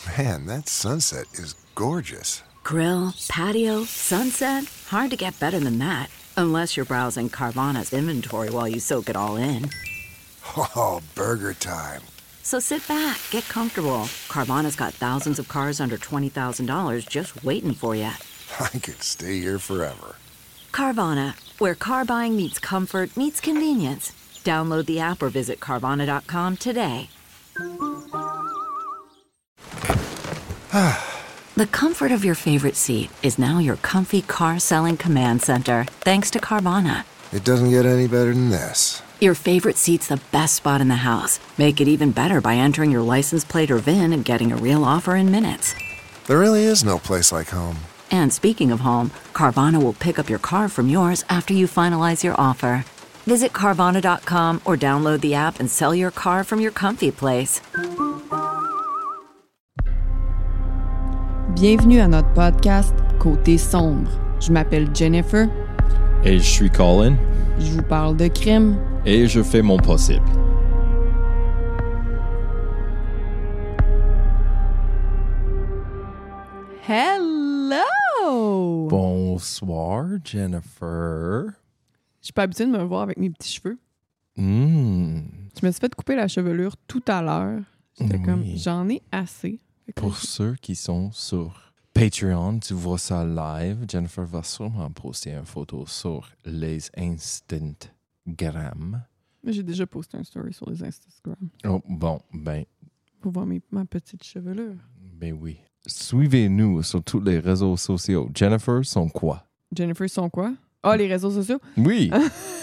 Man, that sunset is gorgeous. Grill, patio, sunset. Hard to get better than that. Unless you're browsing Carvana's inventory while you soak it all in. Oh, burger time. So sit back, get comfortable. Carvana's got thousands of cars under $20,000 just waiting for you. I could stay here forever. Carvana, where car buying meets comfort, meets convenience. Download the app or visit Carvana.com today. The comfort of your favorite seat is now your comfy car selling command center, thanks to Carvana. It doesn't get any better than this. Your favorite seat's the best spot in the house. Make it even better by entering your license plate or VIN and getting a real offer in minutes. There really is no place like home. And speaking of home, Carvana will pick up your car from yours after you finalize your offer. Visit Carvana.com or download the app and sell your car from your comfy place. Bienvenue à notre podcast Côté sombre. Je m'appelle Jennifer. Et je suis Colin. Je vous parle de crime. Et je fais mon possible. Hello! Bonsoir, Jennifer. Je suis pas habituée de me voir avec mes petits cheveux. Je me suis fait couper la chevelure tout à l'heure. J'étais comme, j'en ai assez. Pour ceux qui sont sur Patreon, tu vois ça live. Jennifer va sûrement poster une photo sur les Instagram. Mais j'ai déjà posté un story sur les Instagram. Oh, bon, ben. Pour voir ma petite chevelure. Ben oui. Suivez-nous sur tous les réseaux sociaux. Jennifer, sont quoi? Jennifer, sont quoi? Ah, les réseaux sociaux? Oui!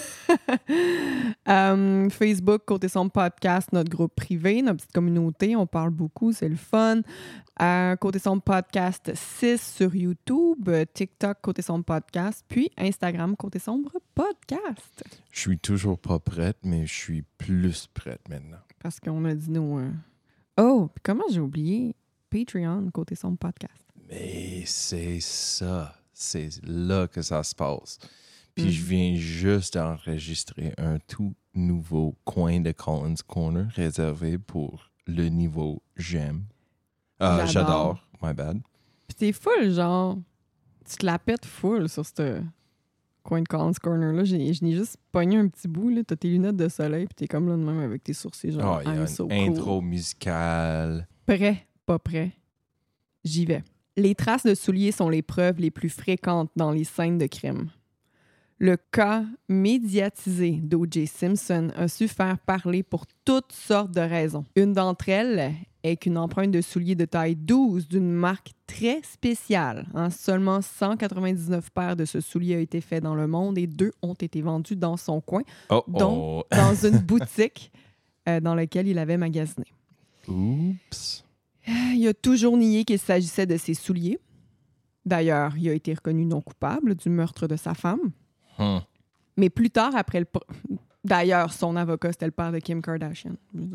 Facebook, Côté Sombre Podcast, notre groupe privé, notre petite communauté, on parle beaucoup, c'est le fun. Côté Sombre Podcast 6 sur YouTube, TikTok, Côté Sombre Podcast, puis Instagram, Côté Sombre Podcast. Je suis toujours pas prête, mais je suis plus prête maintenant. Parce qu'on a dit nous... Oh, puis comment j'ai oublié Patreon, Côté Sombre Podcast? Mais c'est ça. C'est là que ça se passe. Puis je viens juste d'enregistrer un tout nouveau coin de Colin's Corner réservé pour le niveau j'aime. J'adore. My bad. Puis t'es full, genre... Tu te la pètes full sur ce coin de Colin's Corner-là. Je n'ai juste pogné un petit bout, là. T'as tes lunettes de soleil, puis t'es comme là de même avec tes sourcils, genre... Il y a une intro musicale. Prêt, pas prêt. J'y vais. Les traces de souliers sont les preuves les plus fréquentes dans les scènes de crime. Le cas médiatisé d'O.J. Simpson a su faire parler pour toutes sortes de raisons. Une d'entre elles est qu'une empreinte de soulier de taille 12 d'une marque très spéciale. Seulement 199 paires de ce soulier ont été faits dans le monde et 2 ont été vendus dans son coin, dont dans une boutique dans laquelle il avait magasiné. Oups! Il a toujours nié qu'il s'agissait de ses souliers. D'ailleurs, il a été reconnu non coupable du meurtre de sa femme. Mais plus tard, après D'ailleurs, son avocat, c'était le père de Kim Kardashian.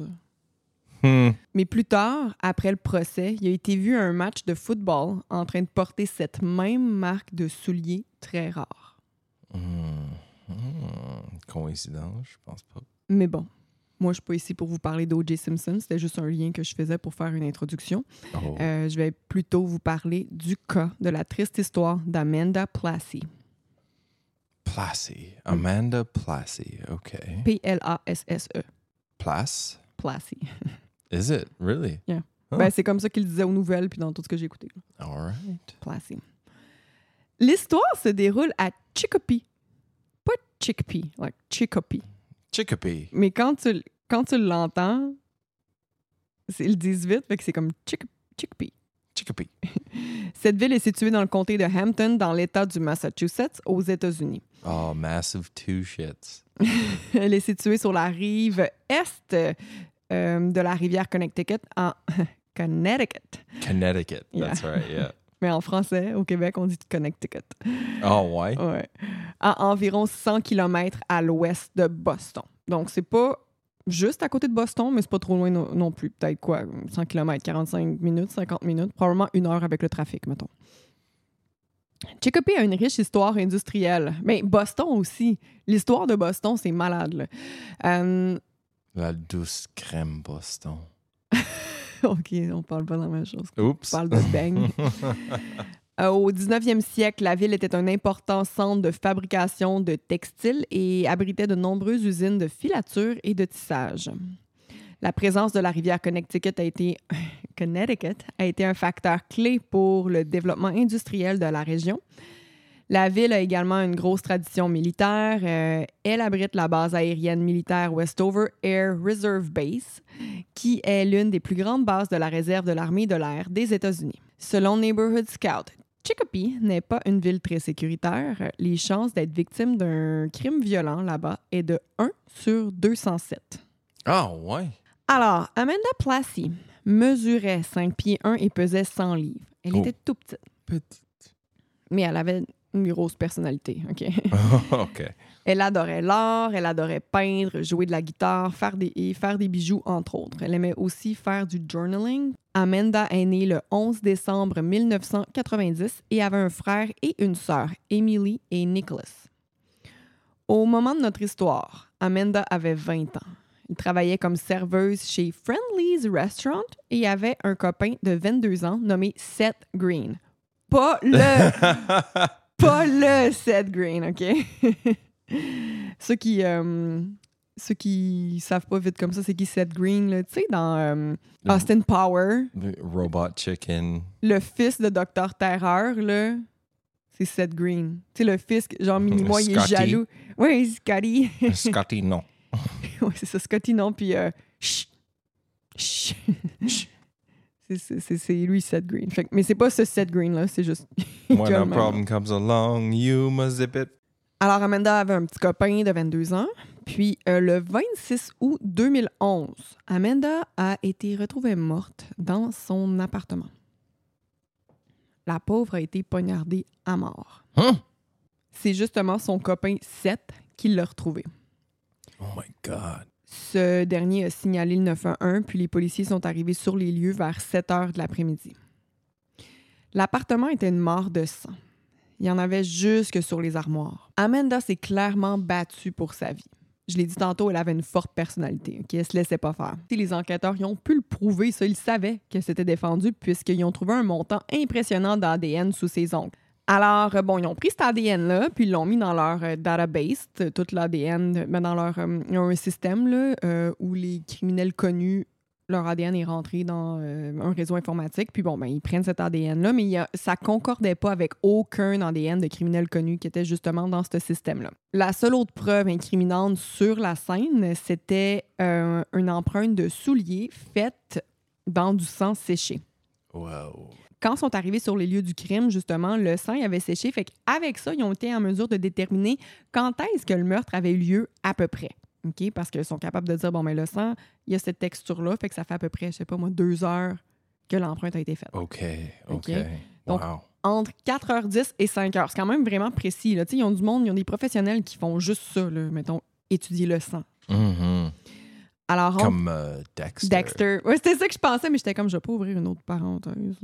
Mais plus tard, après le procès, il a été vu à un match de football en train de porter cette même marque de souliers très rare. Coïncidence, je pense pas. Mais bon, moi, je suis pas ici pour vous parler d'O.J. Simpson. C'était juste un lien que je faisais pour faire une introduction. Je vais plutôt vous parler du cas de la triste histoire d'Amanda Plassey. Plassey. Amanda Plassey. OK. P-L-A-S-S-E. Plassey? Plassey. Is it? Really? Yeah. Huh. Ben, c'est comme ça qu'il disait aux nouvelles puis dans tout ce que j'ai écouté. All right. Plassey. L'histoire se déroule à Chicopee. Pas Chickpea, like Chicopee. Chicopee. Mais quand tu l'entends, ils le disent vite, fait que c'est comme Chicopee. Chicopee. Cette ville est située dans le comté de Hampton, dans l'État du Massachusetts, aux États-Unis. Oh, massive two shits. Elle est située sur la rive est de la rivière Connecticut, en Connecticut. Connecticut, that's Yeah. right, yeah. Mais en français, au Québec, on dit Connecticut. Oh, ouais? Ouais. À environ 100 km à l'ouest de Boston. Donc, c'est pas juste à côté de Boston, mais c'est pas trop loin non plus. Peut-être quoi, 100 km, 45 minutes, 50 minutes, probablement 1 heure avec le trafic, mettons. Chicopee a une riche histoire industrielle. Mais Boston aussi. L'histoire de Boston, c'est malade, là. La douce crème Boston. OK, on parle pas de la même chose. Oups. On parle de beigne. Au 19e siècle, la ville était un important centre de fabrication de textiles et abritait de nombreuses usines de filature et de tissage. La présence de la rivière Connecticut a été un facteur clé pour le développement industriel de la région. La ville a également une grosse tradition militaire. Elle abrite la base aérienne militaire Westover Air Reserve Base, qui est l'une des plus grandes bases de la réserve de l'armée de l'air des États-Unis. Selon Neighborhood Scout, Chicopee n'est pas une ville très sécuritaire. Les chances d'être victime d'un crime violent là-bas est de 1 sur 207. Ah, ouais. Alors, Amanda Plassey mesurait 5 pieds 1 et pesait 100 livres. Elle était tout petite. Petite. Mais elle avait une grosse personnalité, OK? OK. Elle adorait l'art, elle adorait peindre, jouer de la guitare, faire des bijoux, entre autres. Elle aimait aussi faire du journaling. Amanda est née le 11 décembre 1990 et avait un frère et une sœur, Emily et Nicholas. Au moment de notre histoire, Amanda avait 20 ans. Elle travaillait comme serveuse chez Friendly's Restaurant et avait un copain de 22 ans nommé Seth Green. Pas le Seth Green, OK? Ceux qui savent pas vite comme ça, c'est qui Seth Green, là, tu sais, dans Austin Power. Robot Chicken. Le fils de Dr. Terreur, là, c'est Seth Green. Tu sais, le fils, genre, mini-moi, il est jaloux. Oui, Scotty. Scotty, non. Oui, c'est ça, Scotty, non, puis chut. C'est lui, Seth Green. Mais c'est pas ce Seth Green-là, c'est juste... When a problem comes along, you must zip it. Alors, Amanda avait un petit copain de 22 ans. Puis, le 26 août 2011, Amanda a été retrouvée morte dans son appartement. La pauvre a été poignardée à mort. Hein? C'est justement son copain Seth qui l'a retrouvée. Oh my God. Ce dernier a signalé le 911, puis les policiers sont arrivés sur les lieux vers 7 heures de l'après-midi. L'appartement était une mare de sang. Il y en avait jusque sur les armoires. Amanda s'est clairement battue pour sa vie. Je l'ai dit tantôt, elle avait une forte personnalité, okay? Elle se laissait pas faire. Les enquêteurs ils ont pu le prouver, ça, ils savaient que c'était défendu puisqu'ils ont trouvé un montant impressionnant d'ADN sous ses ongles. Alors, bon, ils ont pris cet ADN-là, puis ils l'ont mis dans leur database, tout l'ADN, mais dans leur... ils ont un système là, où les criminels connus, leur ADN est rentré dans un réseau informatique, puis bon, ben ils prennent cet ADN-là, mais ça concordait pas avec aucun ADN de criminels connus qui était justement dans ce système-là. La seule autre preuve incriminante sur la scène, c'était une empreinte de soulier faite dans du sang séché. Wow. Quand ils sont arrivés sur les lieux du crime, justement, le sang avait séché. Fait qu'avec ça, ils ont été en mesure de déterminer quand est-ce que le meurtre avait eu lieu à peu près. OK? Parce qu'ils sont capables de dire, bon, mais le sang, il y a cette texture-là, fait que ça fait à peu près, je sais pas moi, 2 heures que l'empreinte a été faite. OK. Donc, wow. entre 4h10 et 5h. C'est quand même vraiment précis. Là. Ils ont du monde, ils ont des professionnels qui font juste ça, là, mettons, étudier le sang. Mm-hmm. Alors, comme Dexter. Dexter. Ouais, c'était ça que je pensais, mais j'étais comme, je vais pas ouvrir une autre parenthèse.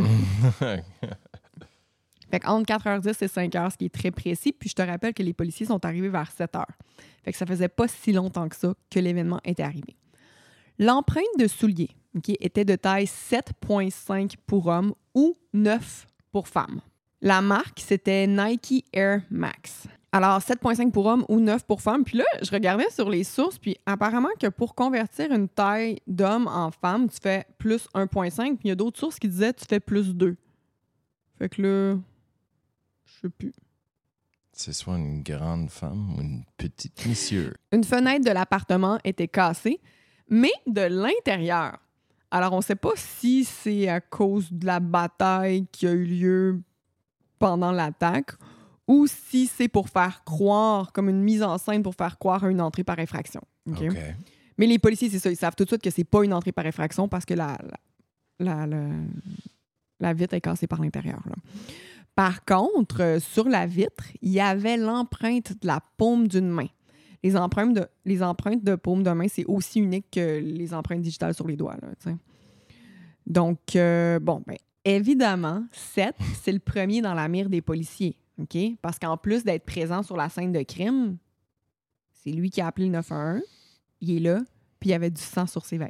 Fait qu'entre 4h10 et 5h, ce qui est très précis. Puis je te rappelle que les policiers sont arrivés vers 7h. Fait que ça faisait pas si longtemps que ça que l'événement était arrivé. L'empreinte de soulier était de taille 7,5 pour homme ou 9 pour femme. La marque, c'était Nike Air Max. Alors, 7,5 pour homme ou 9 pour femme. Puis là, je regardais sur les sources, puis apparemment que pour convertir une taille d'homme en femme, tu fais plus 1,5. Puis il y a d'autres sources qui disaient tu fais plus 2. Fait que là, je sais plus. C'est soit une grande femme ou une petite monsieur. Une fenêtre de l'appartement était cassée, mais de l'intérieur. Alors, on ne sait pas si c'est à cause de la bataille qui a eu lieu pendant l'attaque ou si c'est pour faire croire, comme une mise en scène pour faire croire à une entrée par effraction. Okay? OK. Mais les policiers, c'est ça, ils savent tout de suite que c'est pas une entrée par effraction parce que la vitre est cassée par l'intérieur. Là. Par contre, sur la vitre, il y avait l'empreinte de la paume d'une main. Les empreintes de paume de main, c'est aussi unique que les empreintes digitales sur les doigts. Là, t'sais. Donc, évidemment, Seth, c'est le premier dans la mire des policiers. Okay? Parce qu'en plus d'être présent sur la scène de crime, c'est lui qui a appelé le 911. Il est là, puis il y avait du sang sur ses vêtements.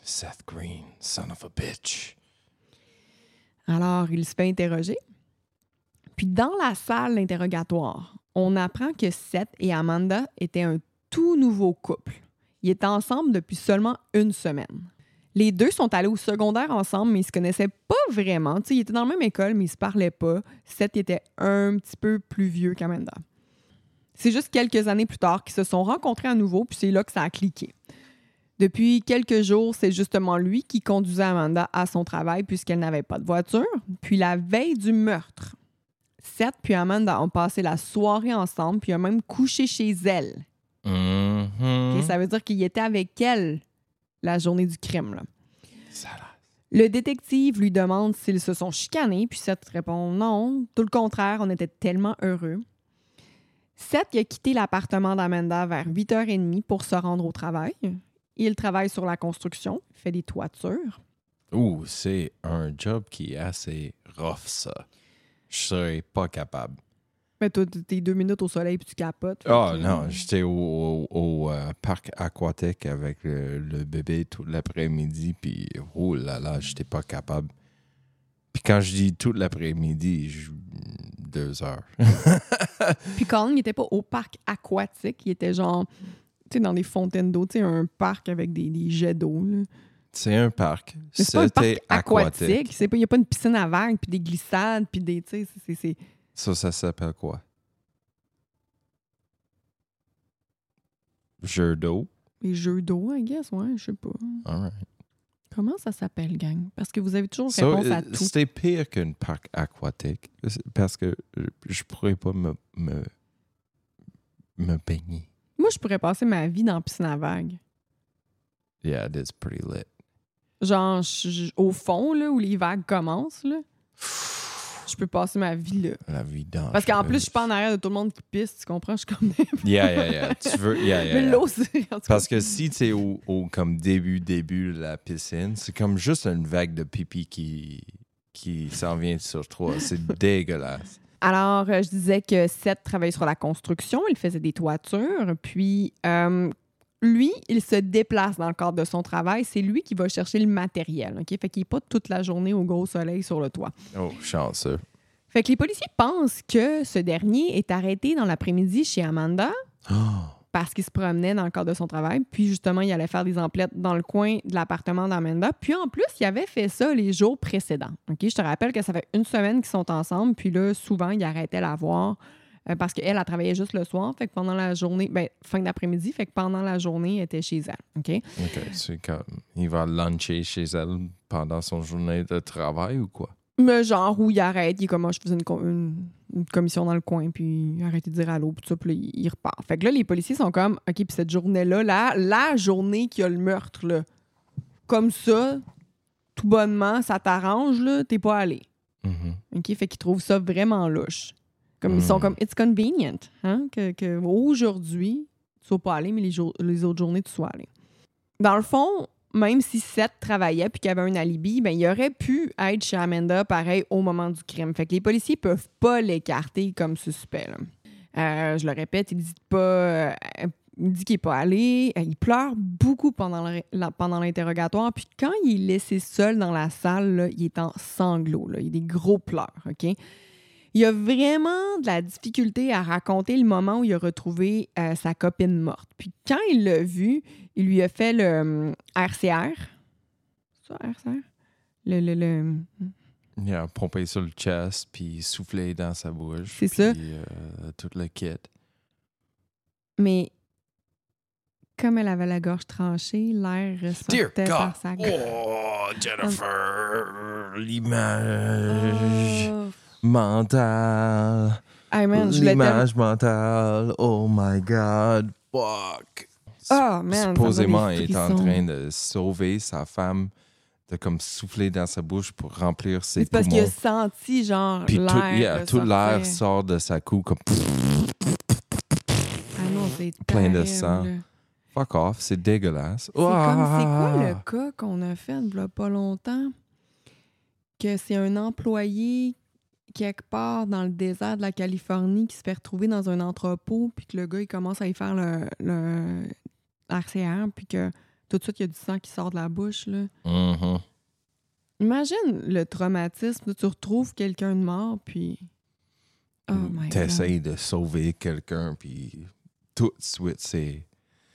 Seth Green, son of a bitch. Alors, il se fait interroger. Puis dans la salle d'interrogatoire, on apprend que Seth et Amanda étaient un tout nouveau couple. Ils étaient ensemble depuis seulement une semaine. Les deux sont allés au secondaire ensemble, mais ils se connaissaient pas vraiment. T'sais, ils étaient dans la même école, mais ils se parlaient pas. Seth était un petit peu plus vieux qu'Amanda. C'est juste quelques années plus tard qu'ils se sont rencontrés à nouveau, puis c'est là que ça a cliqué. Depuis quelques jours, c'est justement lui qui conduisait Amanda à son travail puisqu'elle n'avait pas de voiture. Puis la veille du meurtre, Seth puis Amanda ont passé la soirée ensemble, puis ont même couché chez elle. Mm-hmm. Okay, ça veut dire qu'il était avec elle la journée du crime. Là. Salace. Le détective lui demande s'ils se sont chicanés, puis Seth répond non, tout le contraire, on était tellement heureux. Seth a quitté l'appartement d'Amanda vers 8h30 pour se rendre au travail. Il travaille sur la construction, fait des toitures. Ouh, c'est un job qui est assez rough, ça. Je serais pas capable. Mais toi, t'es 2 minutes au soleil puis tu capotes. Oh non, j'étais au parc aquatique avec le bébé tout l'après-midi, puis oh là là, j'étais pas capable. Puis quand je dis tout l'après-midi, 2 heures. Puis Colin, il était pas au parc aquatique, il était genre, tu sais, dans des fontaines d'eau, tu sais, un parc avec des jets d'eau. Là. C'est un parc. Mais c'est pas un parc C'était aquatique. Il n'y a pas une piscine à vagues, puis des glissades, puis des, tu sais, c'est... Ça s'appelle quoi? Jeux d'eau? Les jeux d'eau, I guess, ouais, je sais pas. All right. Comment ça s'appelle, gang? Parce que vous avez toujours réponse à tout. C'était pire qu'un parc aquatique parce que je pourrais pas me baigner. Moi, je pourrais passer ma vie dans la piscine à vagues. Yeah, it is pretty lit. Genre, au fond, là, où les vagues commencent, là, je peux passer ma vie là. La vie dangereuse. Parce qu'en plus, je suis pas en arrière de tout le monde qui pisse, tu comprends? Je suis comme... Yeah. Tu veux... Yeah. Mais l'eau, c'est... en tout cas. Parce que si tu es au comme début de la piscine, c'est comme juste une vague de pipi qui s'en vient sur toi. C'est dégueulasse. Alors, je disais que Seth travaillait sur la construction, il faisait des toitures, puis lui, il se déplace dans le cadre de son travail. C'est lui qui va chercher le matériel, OK? Fait qu'il n'est pas toute la journée au gros soleil sur le toit. Oh, chanceux. Fait que les policiers pensent que ce dernier est arrêté dans l'après-midi chez Amanda parce qu'il se promenait dans le cadre de son travail. Puis justement, il allait faire des emplettes dans le coin de l'appartement d'Amanda. Puis en plus, il avait fait ça les jours précédents. OK? Je te rappelle que ça fait 1 semaine qu'ils sont ensemble. Puis là, souvent, il arrêtait la voir parce qu'elle, elle travaillait juste le soir. Fait que pendant la journée, fin d'après-midi, fait que pendant la journée, elle était chez elle. OK? OK. C'est comme... Il va luncher chez elle pendant son journée de travail ou quoi? Mais genre où il arrête, il est comme moi, je faisais une commission dans le coin, puis il arrête de dire allô, puis tout ça, puis là, il repart. Fait que là, les policiers sont comme, OK, puis cette journée-là, la journée qu'il y a le meurtre, là, comme ça, tout bonnement, ça t'arrange, là, t'es pas allé. Mm-hmm. OK? Fait qu'ils trouvent ça vraiment louche. Comme, Ils sont comme, it's convenient, hein, que aujourd'hui, tu sois pas allé, mais les autres journées, tu sois allé. Dans le fond, même si Seth travaillait puis qu'il avait un alibi, ben, il aurait pu être chez Amanda pareil au moment du crime. Fait que les policiers peuvent pas l'écarter comme suspect. Là. Je le répète, il dit qu'il n'est pas allé. Il pleure beaucoup pendant l'interrogatoire. Puis quand il est laissé seul dans la salle, là, il est en sanglots. Là. Il y a des gros pleurs. OK? Il a vraiment de la difficulté à raconter le moment où il a retrouvé sa copine morte. Puis quand il l'a vue, il lui a fait le RCR. C'est ça, RCR? Il a pompé sur le chest, puis soufflé dans sa bouche. C'est ça. Tout le kit. Mais comme elle avait la gorge tranchée, l'air sortait par sa gorge. Oh, Jennifer! L'image mentale. Hey man, L'image mentale. Oh my God. Fuck. Oh man, Supposément, il est en train de sauver sa femme, de comme souffler dans sa bouche pour remplir ses poumons. C'est parce qu'il a senti genre puis l'air. tout l'air sort de sa cou comme Ah non, c'est plein de terrible. sang. Fuck off, c'est dégueulasse. C'est quoi le cas qu'on a fait il y a pas longtemps? Que c'est un employé quelque part dans le désert de la Californie qui se fait retrouver dans un entrepôt, puis que le gars, il commence à y faire le RCR, puis que tout de suite, il y a du sang qui sort de la bouche. Là. Mhm. Imagine le traumatisme. Là, tu retrouves quelqu'un de mort, puis... Oh my God. T'essayes de sauver quelqu'un, puis tout de suite, c'est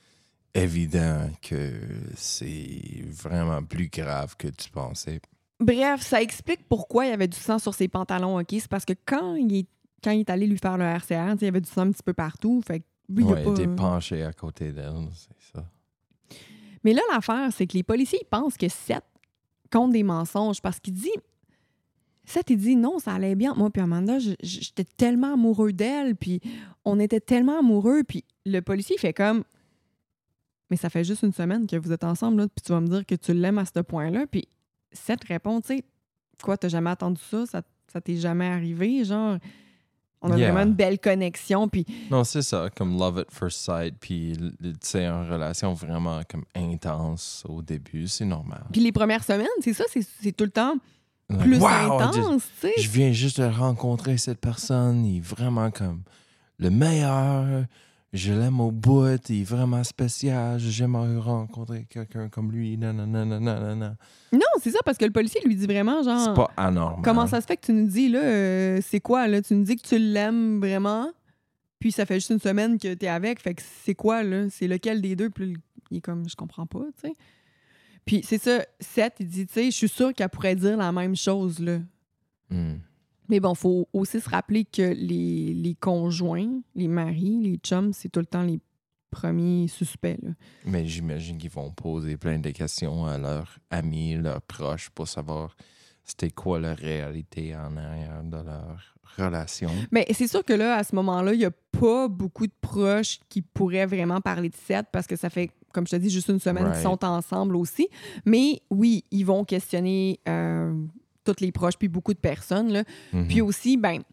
évident que c'est vraiment plus grave que tu pensais. Bref, ça explique pourquoi il y avait du sang sur ses pantalons, OK? C'est parce que quand il est allé lui faire le RCR, il y avait du sang un petit peu partout. Fait que lui, il a Ouais, pas... t'es penché à côté d'elle, c'est ça. Mais là, l'affaire, c'est que les policiers ils pensent que Seth compte des mensonges parce qu'il dit... Seth, il dit non, ça allait bien. Moi puis Amanda, j'étais tellement amoureux d'elle, puis on était tellement amoureux, puis le policier, il fait comme... Mais ça fait juste une semaine que vous êtes ensemble, là, puis tu vas me dire que tu l'aimes à ce point-là, puis Seth répond, tu sais, quoi, t'as jamais attendu ça? Ça t'est jamais arrivé? Genre, on a Yeah. vraiment une belle connexion, puis... Non, c'est ça, comme love at first sight, puis tu sais, une relation vraiment comme intense au début, c'est normal. Puis les premières semaines, c'est ça, c'est tout le temps Like, plus wow, intense, tu sais. je viens juste de rencontrer cette personne, il est vraiment comme le meilleur, je l'aime au bout, il est vraiment spécial, j'aimerais rencontrer quelqu'un comme lui, nanana. Non, c'est ça, parce que le policier lui dit vraiment, genre... C'est pas anormal. Comment ça se fait que tu nous dis, là, c'est quoi, là? Tu nous dis que tu l'aimes vraiment, puis ça fait juste une semaine que t'es avec, fait que c'est quoi, là? C'est lequel des deux? Puis il est comme, je comprends pas, tu sais. Puis c'est ça, Seth, il dit, tu sais, je suis sûre qu'elle pourrait dire la même chose, là. Hmm. Mais bon, faut aussi se rappeler que les conjoints, les maris, les chums, c'est tout le temps les premiers suspects, là. Mais j'imagine qu'ils vont poser plein de questions à leurs amis, leurs proches pour savoir c'était quoi la réalité en arrière de leur relation. Mais c'est sûr que là, à ce moment-là, il n'y a pas beaucoup de proches qui pourraient vraiment parler de Seth parce que ça fait, comme je te dis, juste une semaine qu'ils sont ensemble aussi. Mais oui, ils vont questionner tous les proches puis beaucoup de personnes, là. Mhm. Puis aussi, ben,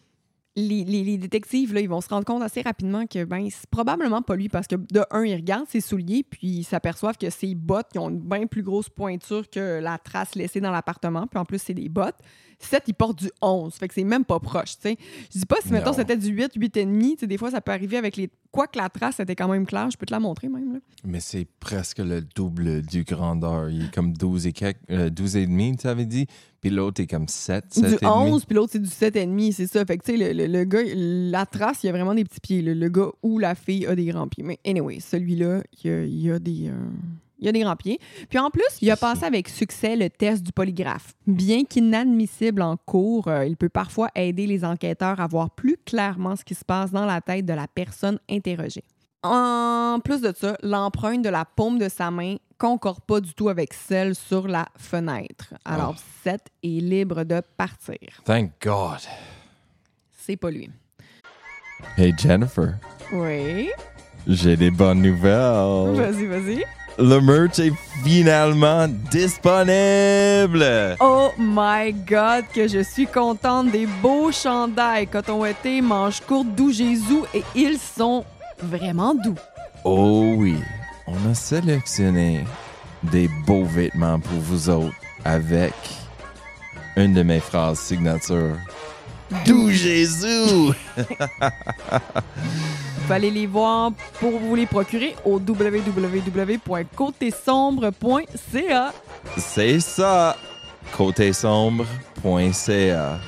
les détectives, là, ils vont se rendre compte assez rapidement que ben, c'est probablement pas lui parce que, de un, ils regardent ses souliers puis ils s'aperçoivent que ses bottes ils ont une bien plus grosse pointure que la trace laissée dans l'appartement. Puis en plus, c'est des bottes. 7, il porte du 11. Fait que c'est même pas proche, tu sais. Je dis pas si, mettons, Non. c'était du 8, 8,5. Tu sais, des fois, ça peut arriver avec les... Quoique la trace était quand même claire. Je peux te la montrer, même, là. Mais c'est presque le double du grandeur. Il est comme 12 et demi, tu avais dit. Puis l'autre est comme 7 Du et demi. 11, puis l'autre, c'est du 7,5. C'est ça. Fait que, tu sais, le gars, la trace, il y a vraiment des petits pieds. Le gars ou la fille a des grands pieds. Mais anyway, celui-là, il y a des... Il y a des grands pieds. Puis en plus, il a passé avec succès le test du polygraphe. Bien qu'inadmissible en cours, il peut parfois aider les enquêteurs à voir plus clairement ce qui se passe dans la tête de la personne interrogée. En plus de ça, l'empreinte de la paume de sa main concorde pas du tout avec celle sur la fenêtre. Alors, Seth est libre de partir. Thank God. C'est pas lui. Hey Jennifer, Oui. j'ai des bonnes nouvelles. Vas-y. Le merch est finalement disponible. Oh my God, que je suis contente des beaux chandails coton ouaté, manches courtes, doux Jésus, et ils sont vraiment doux. Oh oui, on a sélectionné des beaux vêtements pour vous autres avec une de mes phrases signature. Doux Jésus! Vous allez les voir pour vous les procurer au www.côtesombre.ca. C'est ça, côtesombre.ca.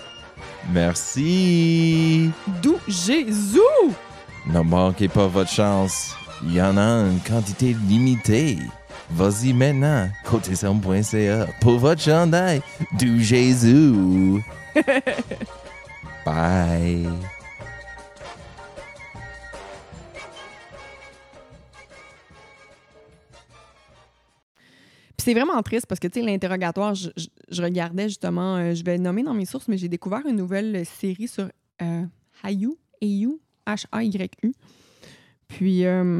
Merci! Doux Jésus! Ne manquez pas votre chance. Il y en a une quantité limitée. Vas-y maintenant, côtesombre.ca pour votre chandail du Jésus. Bye. Puis c'est vraiment triste parce que, tu sais, l'interrogatoire, je regardais justement, je vais nommer dans mes sources, mais j'ai découvert une nouvelle série sur Hayu, H-A-Y-U. Puis,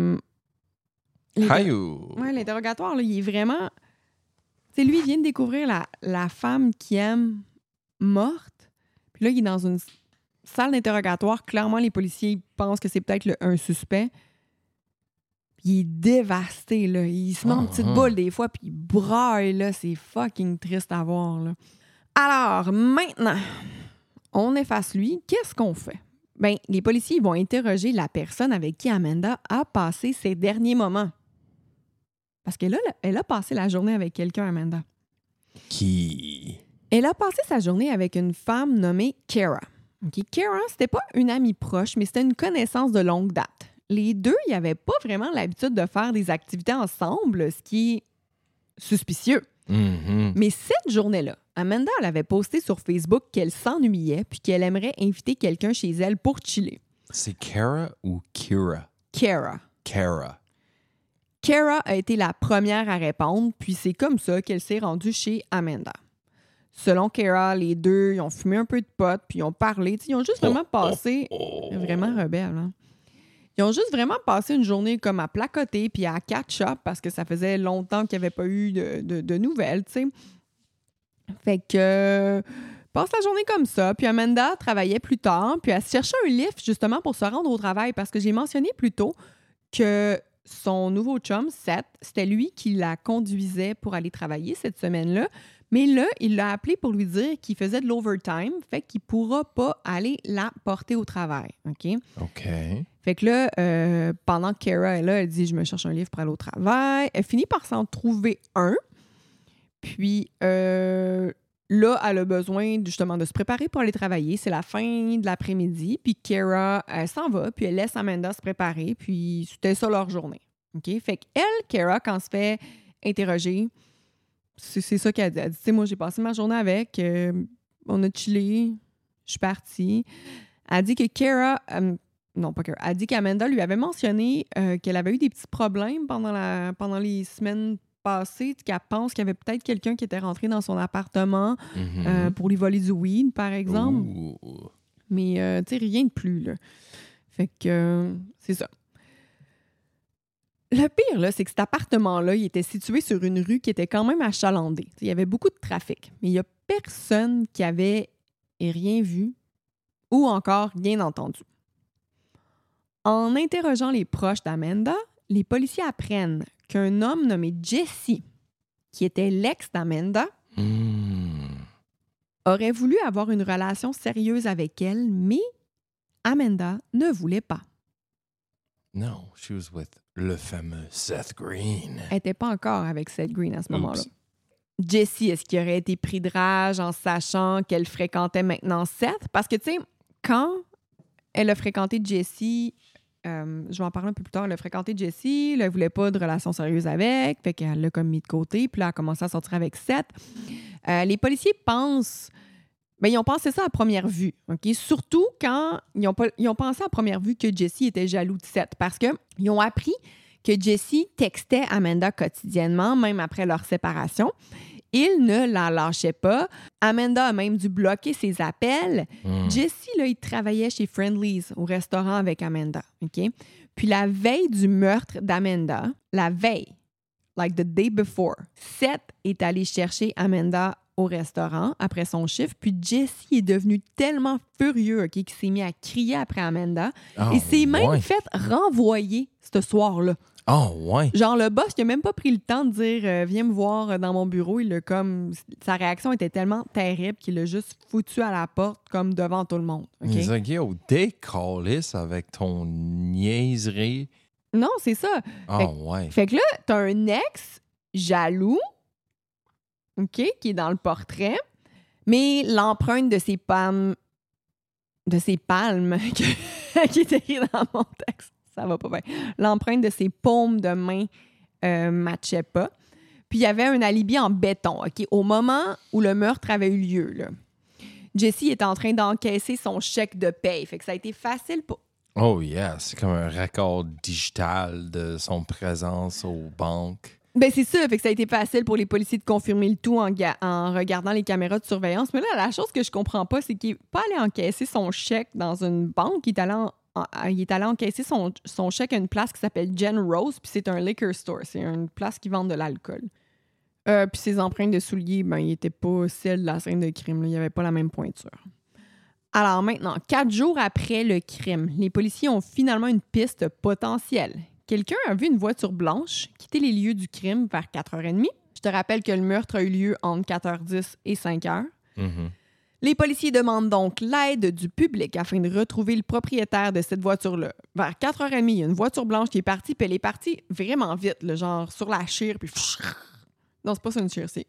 Hayou. ouais, l'interrogatoire, là, il est vraiment... Tu sais, lui, il vient de découvrir la femme qu'il aime morte. Puis là, il est dans une salle d'interrogatoire. Clairement, les policiers pensent que c'est peut-être un suspect. Il est dévasté, là. Il se met en petite boule des fois, puis il braille, là. C'est fucking triste à voir, là. Alors, maintenant, on efface lui. Qu'est-ce qu'on fait? Bien, les policiers vont interroger la personne avec qui Amanda a passé ses derniers moments. Parce qu'elle elle a passé la journée avec quelqu'un, Amanda. Qui? Elle a passé sa journée avec une femme nommée Kara. Okay? Kara, c'était pas une amie proche, mais c'était une connaissance de longue date. Les deux, ils n'avaient pas vraiment l'habitude de faire des activités ensemble, ce qui est suspicieux. Mm-hmm. Mais cette journée-là, Amanda, elle avait posté sur Facebook qu'elle s'ennuyait puis qu'elle aimerait inviter quelqu'un chez elle pour chiller. C'est Kara ou Kira? Kara. Kara. Kara a été la première à répondre, puis c'est comme ça qu'elle s'est rendue chez Amanda. Selon Kara, les deux, ils ont fumé un peu de pot, puis ils ont parlé. Ils ont juste vraiment passé... Vraiment rebelle, hein? Ils ont juste vraiment passé une journée comme à placoter puis à catch-up parce que ça faisait longtemps qu'il n'y avait pas eu de nouvelles, tu sais. Fait que... passe la journée comme ça. Puis Amanda travaillait plus tard, puis elle se cherchait un lift justement pour se rendre au travail parce que j'ai mentionné plus tôt que son nouveau chum, Seth, c'était lui qui la conduisait pour aller travailler cette semaine-là. Mais là, il l'a appelé pour lui dire qu'il faisait de l'overtime, fait qu'il ne pourra pas aller la porter au travail. OK? OK. Fait que là, pendant que Kara est là, elle dit « Je me cherche un livre pour aller au travail ». Elle finit par s'en trouver un. Puis là, elle a besoin justement de se préparer pour aller travailler. C'est la fin de l'après-midi. Puis Kara, elle s'en va, puis elle laisse Amanda se préparer. Puis c'était ça leur journée. OK? Fait qu'elle, Kara, quand elle se fait interroger, c'est ça qu'elle dit. Elle dit, tu sais, moi, j'ai passé ma journée avec. On a chillé. Je suis partie. Elle dit que Kara... non, pas Kara. Elle dit qu'Amanda lui avait mentionné qu'elle avait eu des petits problèmes pendant les semaines passées, qu'elle pense qu'il y avait peut-être quelqu'un qui était rentré dans son appartement pour lui voler du weed, par exemple. Ooh. Mais, tu sais, rien de plus, là. Fait que c'est ça. Le pire, là, c'est que cet appartement-là, il était situé sur une rue qui était quand même achalandée. Il y avait beaucoup de trafic, mais il n'y a personne qui avait rien vu ou encore rien entendu. En interrogeant les proches d'Amanda, les policiers apprennent qu'un homme nommé Jesse, qui était l'ex d'Amanda, aurait voulu avoir une relation sérieuse avec elle, mais Amanda ne voulait pas. No, she was with le fameux Seth Green. Elle n'était pas encore avec Seth Green à ce moment-là. Jesse, est-ce qu'il aurait été pris de rage en sachant qu'elle fréquentait maintenant Seth? Parce que, tu sais, quand elle a fréquenté Jesse, je vais en parler un peu plus tard, elle a fréquenté Jesse, elle ne voulait pas de relation sérieuse avec, fait qu'elle l'a comme mis de côté, puis là, elle a commencé à sortir avec Seth. Les policiers pensent... Ben, ils ont pensé ça à première vue, OK? Surtout quand ils ont pensé à première vue que Jesse était jaloux de Seth parce qu'ils ont appris que Jesse textait Amanda quotidiennement, même après leur séparation. Il ne la lâchait pas. Amanda a même dû bloquer ses appels. Jesse, là, il travaillait chez Friendly's, au restaurant avec Amanda, OK? Puis la veille du meurtre d'Amanda, la veille, like the day before, Seth est allé chercher Amanda au restaurant après son chiffre. Puis Jesse est devenu tellement furieux, OK, qu'il s'est mis à crier après Amanda. Et s'est même fait renvoyer ce soir-là. Oh, ouais. Genre, le boss, il n'a même pas pris le temps de dire viens me voir dans mon bureau. Il a comme... Sa réaction était tellement terrible qu'il l'a juste foutu à la porte comme devant tout le monde. OK? Il dit, yo, décalisse avec ton niaiserie. Non, c'est ça. Ouais. Fait que là, t'as un ex jaloux, OK, qui est dans le portrait, mais l'empreinte de ses palmes qui est écrite dans mon texte, ça va pas bien. L'empreinte de ses paumes de main matchait pas. Puis il y avait un alibi en béton, OK, au moment où le meurtre avait eu lieu, là. Jesse est en train d'encaisser son chèque de paye, fait que ça a été facile pour... Oh yeah, c'est comme un record digital de son présence aux banques. Ben c'est ça, fait que ça a été facile pour les policiers de confirmer le tout en regardant les caméras de surveillance. Mais là, la chose que je comprends pas, c'est qu'il n'est pas allé encaisser son chèque dans une banque. Il est allé encaisser son chèque à une place qui s'appelle Jen Rose, puis c'est un liquor store. C'est une place qui vend de l'alcool. Puis ses empreintes de souliers, ben, ils n'étaient pas celles de la scène de crime. Là. Il n'y avait pas la même pointure. Alors maintenant, 4 jours après le crime, les policiers ont finalement une piste potentielle. Quelqu'un a vu une voiture blanche quitter les lieux du crime vers 4h30. Je te rappelle que le meurtre a eu lieu entre 4h10 et 5h. Les policiers demandent donc l'aide du public afin de retrouver le propriétaire de cette voiture-là. Vers 4h30, il y a une voiture blanche qui est partie, puis elle est partie vraiment vite, là, genre sur la chire, puis... Non, c'est pas ça une chire, c'est...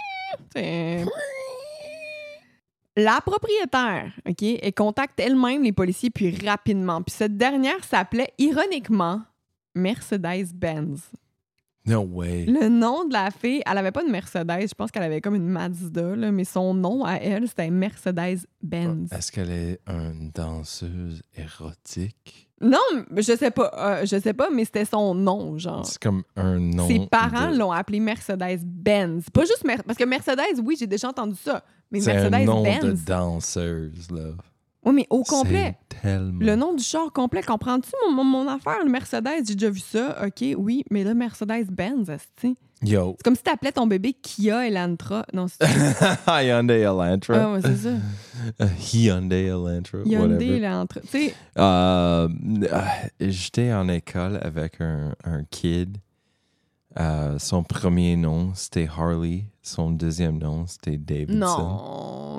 La propriétaire, OK, elle contacte elle-même les policiers, puis rapidement. Puis cette dernière s'appelait, ironiquement, Mercedes-Benz. No way. Le nom de la fille, elle avait pas une Mercedes, je pense qu'elle avait comme une Mazda, là, mais son nom à elle, c'était Mercedes-Benz. Est-ce qu'elle est une danseuse érotique? Non, je sais pas, mais c'était son nom, genre. C'est comme un nom. Ses parents l'ont appelée Mercedes-Benz. Pas juste parce que Mercedes, oui, j'ai déjà entendu ça, mais C'est un nom de Mercedes-Benz. danseuse, là. Oui, mais au complet. C'est tellement... Le nom du char complet, comprends-tu mon affaire? Le Mercedes, j'ai déjà vu ça, OK, oui, mais là, Mercedes-Benz, c'est Yo. comme si t'appelais ton bébé Kia Elantra. Non, c'est Hyundai Elantra. Ah, ouais, c'est ça. Hyundai Elantra, Hyundai whatever. Elantra. Tu sais, J'étais en école avec un kid. Son premier nom, c'était Harley. Son deuxième nom, c'était Davidson.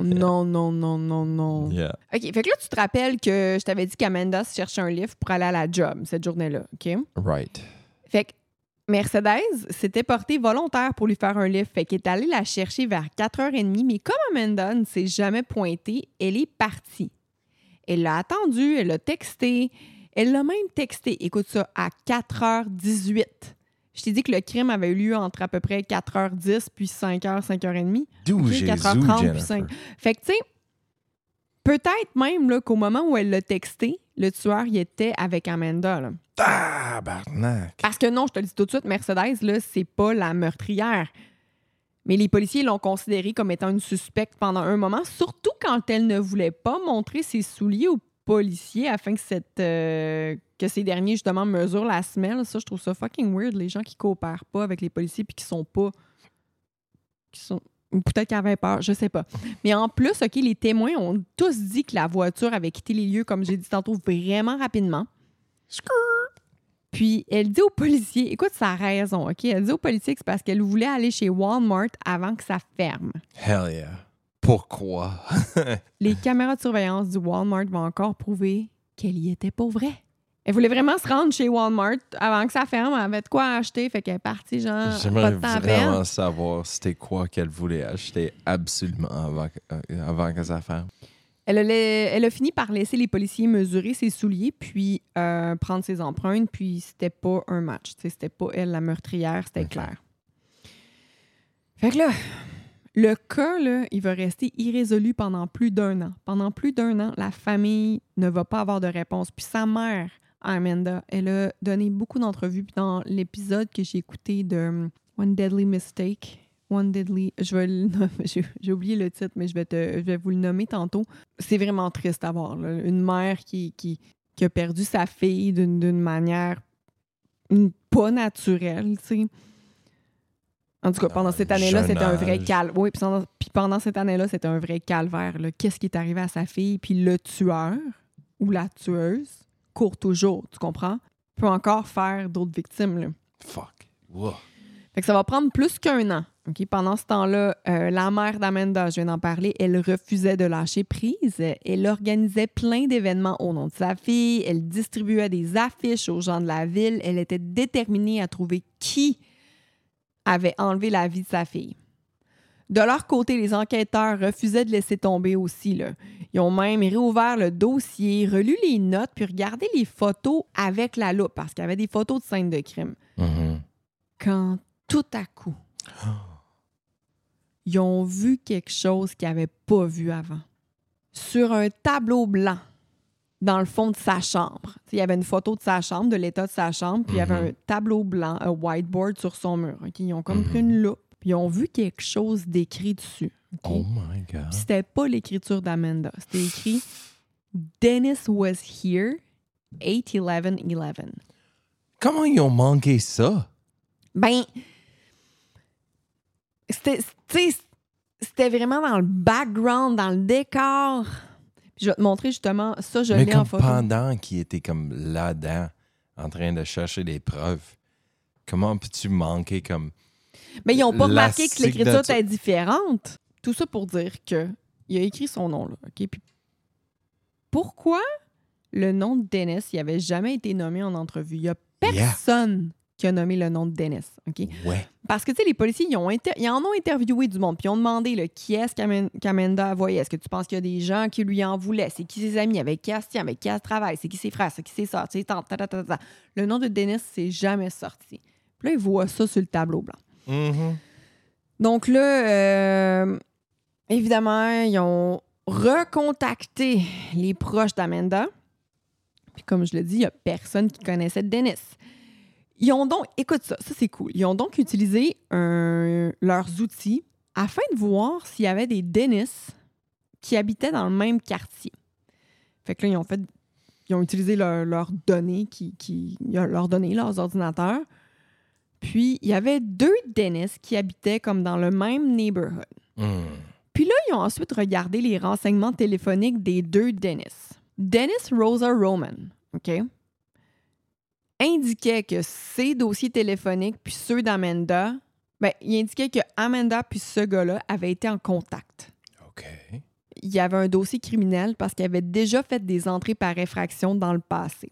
non. Yeah. OK, fait que là, tu te rappelles que je t'avais dit qu'Amanda se cherchait un livre pour aller à la job cette journée-là, OK? Right. Fait que Mercedes s'était portée volontaire pour lui faire un livre. Fait qu'elle est allée la chercher vers 4h30, mais comme Amanda ne s'est jamais pointée, elle est partie. Elle l'a attendu, elle l'a texté. Elle l'a même texté, écoute ça, à 4h18. Je t'ai dit que le crime avait eu lieu entre à peu près 4h10 puis 5h, 5h30. D'où OK, Jésus, 4h30 puis Jennifer. 5. Fait que, tu sais, peut-être même là, qu'au moment où elle l'a texté, le tueur y était avec Amanda. Là. Tabarnak. Parce que non, je te le dis tout de suite, Mercedes, là, c'est pas la meurtrière. Mais les policiers l'ont considérée comme étant une suspecte pendant un moment, surtout quand elle ne voulait pas montrer ses souliers aux policiers afin que que ces derniers, justement, mesurent la semelle. Ça, je trouve ça fucking weird, les gens qui coopèrent pas avec les policiers puis qui sont pas... Peut-être qu'ils avaient peur, je sais pas. Mais en plus, OK, les témoins ont tous dit que la voiture avait quitté les lieux, comme j'ai dit tantôt, vraiment rapidement. Puis, elle dit aux policiers... Écoute, sa raison, OK? Elle dit aux policiers que c'est parce qu'elle voulait aller chez Walmart avant que ça ferme. Hell yeah. Pourquoi? Les caméras de surveillance du Walmart vont encore prouver qu'elle y était pas vraie. Elle voulait vraiment se rendre chez Walmart avant que ça ferme. Elle avait de quoi acheter, fait qu'elle est partie, genre, J'aimerais pas de temps à vraiment perdre. savoir c'était quoi qu'elle voulait acheter absolument avant que ça ferme. Elle a fini par laisser les policiers mesurer ses souliers, puis prendre ses empreintes, puis c'était pas un match. C'était pas elle la meurtrière, c'était clair. Fait que là, le cas, là, il va rester irrésolu pendant plus d'1 an. Pendant plus d'1 an, la famille ne va pas avoir de réponse. Puis sa mère, Amanda, elle a donné beaucoup d'entrevues. Puis dans l'épisode que j'ai écouté de One Deadly Mistake, j'ai oublié le titre, mais je vais vous le nommer tantôt. C'est vraiment triste à voir, là. Une mère qui a perdu sa fille d'une manière pas naturelle, tu sais. En tout cas, pendant cette année-là, c'était un vrai calvaire. Oui, puis pendant cette année-là, c'était un vrai calvaire, là. Qu'est-ce qui est arrivé à sa fille? Puis le tueur ou la tueuse court toujours, tu comprends? Peut encore faire d'autres victimes, là. Fuck. Wow. Fait que ça va prendre plus qu'1 an. Okay? Pendant ce temps-là, la mère d'Amanda, je viens d'en parler, elle refusait de lâcher prise. Elle organisait plein d'événements au nom de sa fille. Elle distribuait des affiches aux gens de la ville. Elle était déterminée à trouver qui avait enlevé la vie de sa fille. De leur côté, les enquêteurs refusaient de laisser tomber aussi, là. Ils ont même réouvert le dossier, relu les notes, puis regardé les photos avec la loupe, parce qu'il y avait des photos de scènes de crime. Mm-hmm. Quand tout à coup, ils ont vu quelque chose qu'ils n'avaient pas vu avant. Sur un tableau blanc, dans le fond de sa chambre. Il y avait une photo de sa chambre, de l'état de sa chambre, puis il y avait un tableau blanc, un whiteboard sur son mur. Okay? Ils ont comme pris une loupe, puis ils ont vu quelque chose d'écrit dessus. Okay? Oh my God. Puis c'était pas l'écriture d'Amanda. C'était écrit « Dennis was here, 8/11/11 ». Comment ils ont manqué ça? Ben, c'était vraiment dans le background, dans le décor. Puis je vais te montrer justement, ça, je Mais l'ai en comme photo. pendant qu'il était comme là-dedans, en train de chercher des preuves, comment peux-tu manquer comme... Mais ils n'ont pas la remarqué que l'écriture signature. était différente. Tout ça pour dire que il a écrit son nom, là, OK? Puis pourquoi le nom de Dennis, il n'avait jamais été nommé en entrevue? Il n'y a personne qui a nommé le nom de Dennis, OK? Ouais. Parce que, tu sais, les policiers, ils en ont interviewé du monde, puis ils ont demandé, là, qui est-ce qu'Amanda voyait? Est-ce que tu penses qu'il y a des gens qui lui en voulaient? C'est qui ses amis? Avec qui elle se tient? Avec qui elle travaille? C'est qui ses frères? C'est qui ses sœurs? C'est tantes, Le nom de Dennis, c'est jamais sorti. Puis là, ils voient ça sur le tableau blanc. Mm-hmm. Donc là, évidemment, ils ont recontacté les proches d'Amanda. Puis comme je le dis, il n'y a personne qui connaissait Dennis. Ils ont donc, écoute ça c'est cool. Ils ont donc utilisé leurs outils afin de voir s'il y avait des Dennis qui habitaient dans le même quartier. Fait que là, ils ont utilisé leurs données, leurs ordinateurs. Puis, il y avait 2 Dennis qui habitaient comme dans le même neighborhood. Puis là, ils ont ensuite regardé les renseignements téléphoniques des 2 Dennis. Dennis Rosa Roman, OK, indiquait que ses dossiers téléphoniques puis ceux d'Amanda, il indiquait que Amanda puis ce gars-là avaient été en contact. OK. Il y avait un dossier criminel parce qu'il avait déjà fait des entrées par effraction dans le passé.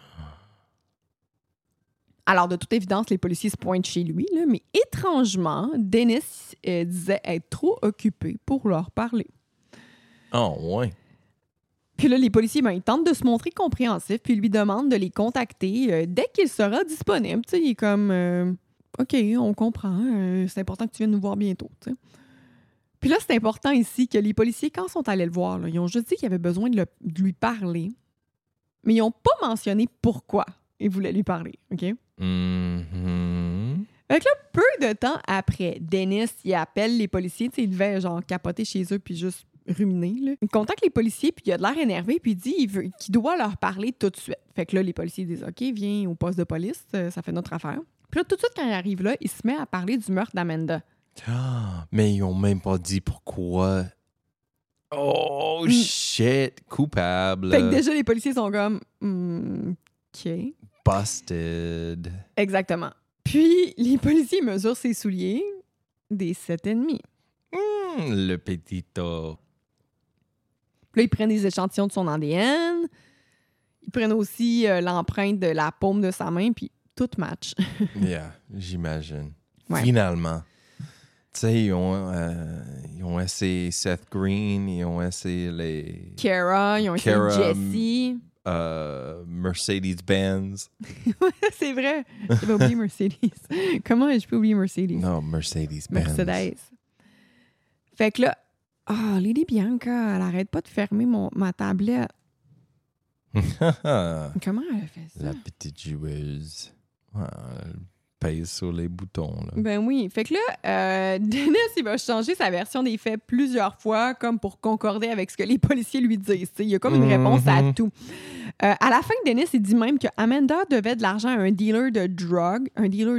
Alors, de toute évidence, les policiers se pointent chez lui, là, mais étrangement, Dennis disait être trop occupé pour leur parler. Oh, ouais. Puis là, les policiers, ils tentent de se montrer compréhensifs, puis lui demandent de les contacter dès qu'il sera disponible. Tu sais, il est comme OK, on comprend, c'est important que tu viennes nous voir bientôt. Tu sais. Puis là, c'est important ici que les policiers, quand ils sont allés le voir, là, ils ont juste dit qu'il y avait besoin de lui parler, mais ils n'ont pas mentionné pourquoi ils voulaient lui parler. OK? Mm-hmm. Fait que là, peu de temps après, Dennis, il appelle les policiers. Tu sais, il devait genre capoter chez eux puis juste ruminer. Là. Il contacte les policiers puis il a de l'air énervé puis il dit qu'il doit leur parler tout de suite. Fait que là, les policiers disent OK, viens au poste de police, ça fait notre affaire. Puis là, tout de suite, quand il arrive là, il se met à parler du meurtre d'Amanda. Mais ils ont même pas dit pourquoi. Oh, shit, coupable. Fait que déjà, les policiers sont comme OK. Busted. Exactement. Puis, les policiers mesurent ses souliers des 7,5. Le petito. Puis là, ils prennent des échantillons de son ADN. Ils prennent aussi l'empreinte de la paume de sa main, puis tout match. Yeah, j'imagine. Ouais. Finalement. Tu sais, ils ont essayé Seth Green, ils ont essayé les... Kara, ils ont essayé Jessie. Mercedes-Benz. C'est vrai. J'ai pas oublié Mercedes. Comment je peux oublier Mercedes? Non, Mercedes-Benz. Mercedes. Fait que là, Lady Bianca, elle arrête pas de fermer ma tablette. Comment elle a fait ça? La petite joueuse. Ouais, elle pèse sur les boutons. Là. Ben oui. Fait que là, Dennis, il va changer sa version des faits plusieurs fois, comme pour concorder avec ce que les policiers lui disent. T'sais. Il y a comme une réponse à tout. À la fin, Dennis, il dit même que Amanda devait de l'argent à un dealer de drogue,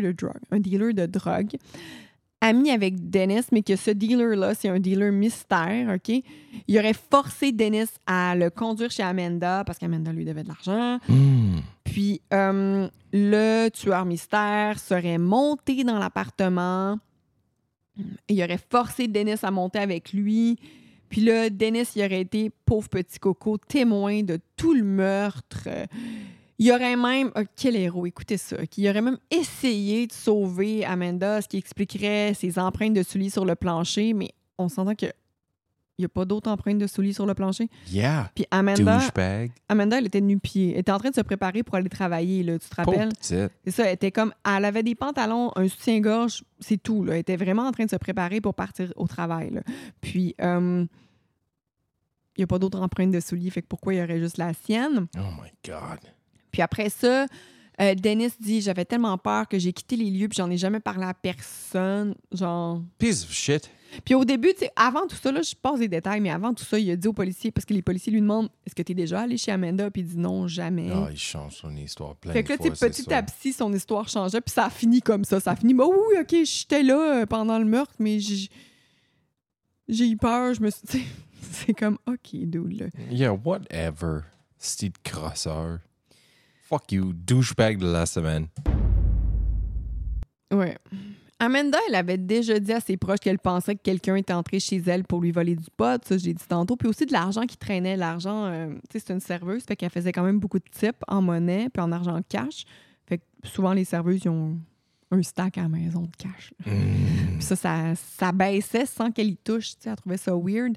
ami avec Dennis, mais que ce dealer-là, c'est un dealer mystère, OK? Il aurait forcé Dennis à le conduire chez Amanda parce qu'Amanda lui devait de l'argent. Puis, le tueur mystère serait monté dans l'appartement. Il aurait forcé Dennis à monter avec lui. Puis là, Dennis, il aurait été, pauvre petit coco, témoin de tout le meurtre. Il aurait même... quel héros, écoutez ça. Il aurait même essayé de sauver Amanda, ce qui expliquerait ses empreintes de souliers sur le plancher, mais on s'entend qu'il n'y a pas d'autres empreintes de souliers sur le plancher. Yeah. Puis Amanda, douchebag. elle était nu-pied. Elle était en train de se préparer pour aller travailler, là, tu te rappelles? C'est ça, elle était comme... Elle avait des pantalons, un soutien-gorge, c'est tout, là. Elle était vraiment en train de se préparer pour partir au travail, là. Puis... il n'y a pas d'autres empreintes de souliers, fait que pourquoi il y aurait juste la sienne? Oh my God. Puis après ça, Dennis dit « J'avais tellement peur que j'ai quitté les lieux puis j'en ai jamais parlé à personne. » Genre... Piece of shit. Puis au début, tu sais, avant tout ça, là, je passe des détails, mais avant tout ça, il a dit aux policiers, parce que les policiers lui demandent « Est-ce que tu es déjà allé chez Amanda? » Puis il dit « Non, jamais. » Il change son histoire plein Fait que là, de fois, tu sais, petit à petit, son histoire changeait, puis ça a fini comme ça. Ça a fini « oui, OK, j'étais là pendant le meurtre, mais j'ai eu peur, je me suis... » C'est comme « OK, dude, là. » Yeah, whatever. C'est crosseur. Fuck you, douchebag de la semaine. Ouais. Amanda, elle avait déjà dit à ses proches qu'elle pensait que quelqu'un était entré chez elle pour lui voler du pot, ça j'ai dit tantôt, puis aussi de l'argent qui traînait. L'argent, tu sais, c'est une serveuse, fait qu'elle faisait quand même beaucoup de tips en monnaie puis en argent cash. Fait que souvent, les serveuses, ils ont un stack à la maison de cash. Puis ça baissait sans qu'elle y touche, tu sais, elle trouvait ça weird.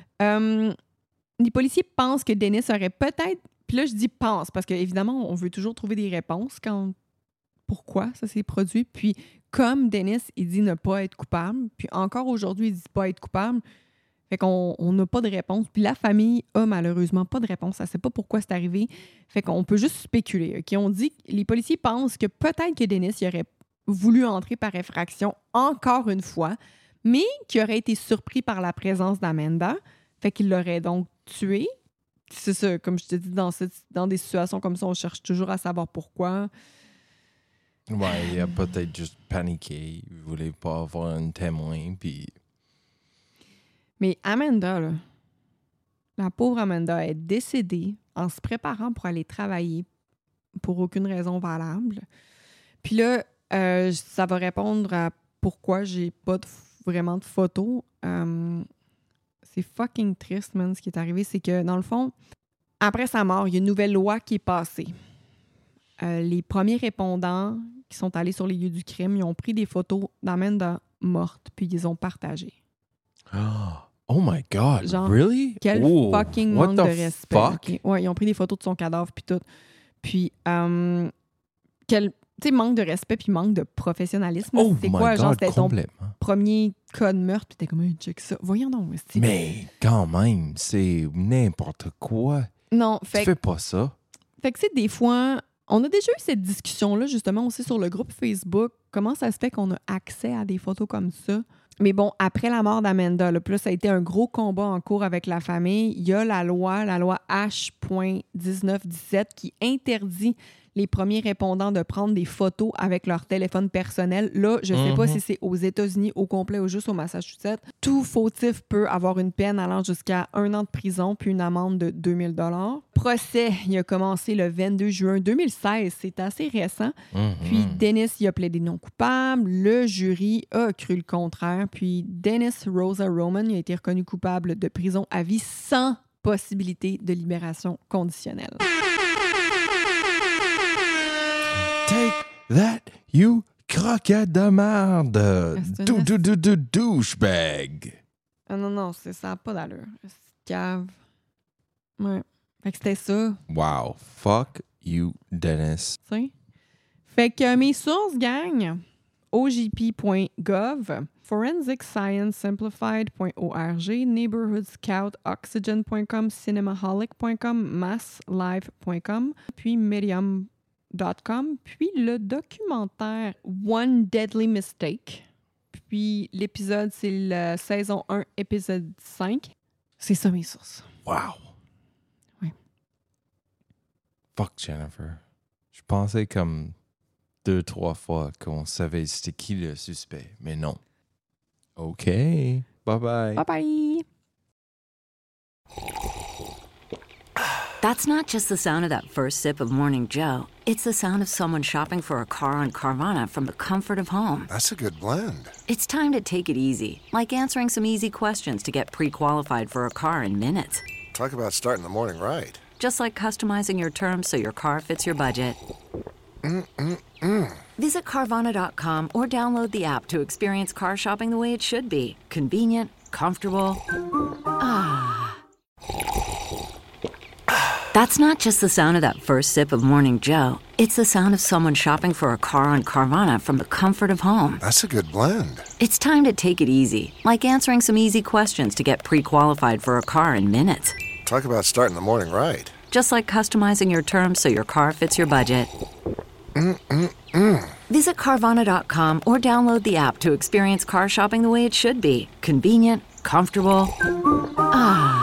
Les policiers pensent que Dennis aurait peut-être... Puis là, je dis « pense » parce qu'évidemment, on veut toujours trouver des réponses quand... Pourquoi ça s'est produit. Puis comme Dennis, il dit ne pas être coupable, puis encore aujourd'hui, il dit pas être coupable, fait qu'on n'a pas de réponse. Puis la famille a malheureusement pas de réponse. Elle sait pas pourquoi c'est arrivé. Fait qu'on peut juste spéculer. OK? On dit... Les policiers pensent que peut-être que Dennis il aurait voulu entrer par effraction encore une fois, mais qu'il aurait été surpris par la présence d'Amanda. Fait qu'il l'aurait donc tué. C'est ça, comme je te dis, dans des situations comme ça, on cherche toujours à savoir pourquoi. Ouais, il a peut-être juste paniqué. Il voulait pas avoir un témoin, puis... Mais Amanda, là, la pauvre Amanda est décédée en se préparant pour aller travailler pour aucune raison valable. Puis là, ça va répondre à pourquoi j'ai pas vraiment de photos. C'est fucking triste, man, ce qui est arrivé. C'est que, dans le fond, après sa mort, il y a une nouvelle loi qui est passée. Les premiers répondants qui sont allés sur les lieux du crime, ils ont pris des photos d'Amanda morte, puis ils les ont partagées. Oh my God, Genre, really? Quel fucking what manque the de respect. fuck? Okay? Ouais, ils ont pris des photos de son cadavre, puis tout. Puis, quel... Tu sais, manque de respect puis manque de professionnalisme. Oh c'est my quoi, God, genre, c'était ton complètement. premier cas de meurtre, puis t'es comme, check ça. Voyons donc. Mais quand même, c'est n'importe quoi. Non, Tu fais pas ça. Fait que, tu sais, des fois, on a déjà eu cette discussion-là, justement, aussi sur le groupe Facebook. Comment ça se fait qu'on a accès à des photos comme ça? Mais bon, après la mort d'Amanda, là, puis là, ça a été un gros combat en cours avec la famille. Il y a la loi H.1917 qui interdit les premiers répondants de prendre des photos avec leur téléphone personnel. Là, je ne sais pas si c'est aux États-Unis au complet ou juste au Massachusetts. Tout fautif peut avoir une peine allant jusqu'à 1 an de prison puis une amende de 2000 $. Procès, il a commencé le 22 juin 2016. C'est assez récent. Puis Dennis, il a plaidé non coupable. Le jury a cru le contraire. Puis Dennis Rosa Roman il a été reconnu coupable de prison à vie sans possibilité de libération conditionnelle. Take that, you croquette de merde! Douchebag! Ah non, ça n'a pas d'allure. C'est cave. Ouais. Fait que c'était ça. Wow. Fuck you, Dennis. T'sais. Fait que mes sources, gang, ogp.gov, forensicsciencesimplified.org, neighborhoodscoutoxygen.com, cinemaholic.com, masslive.com, puis medium.com, puis le documentaire One Deadly Mistake. Puis l'épisode, c'est la saison 1, épisode 5. C'est ça mes sources. Wow. Oui. Fuck Jennifer. Je pensais comme 2-3 fois qu'on savait c'était qui le suspect, mais non. OK. Bye-bye. Bye-bye. That's not just the sound of that first sip of Morning Joe. It's the sound of someone shopping for a car on Carvana from the comfort of home. That's a good blend. It's time to take it easy, like answering some easy questions to get pre-qualified for a car in minutes. Talk about starting the morning right. Just like customizing your terms so your car fits your budget. Visit Carvana.com or download the app to experience car shopping the way it should be. Convenient, comfortable. That's not just the sound of that first sip of Morning Joe. It's the sound of someone shopping for a car on Carvana from the comfort of home. That's a good blend. It's time to take it easy, like answering some easy questions to get pre-qualified for a car in minutes. Talk about starting the morning right. Just like customizing your terms so your car fits your budget. Visit Carvana.com or download the app to experience car shopping the way it should be. Convenient, comfortable.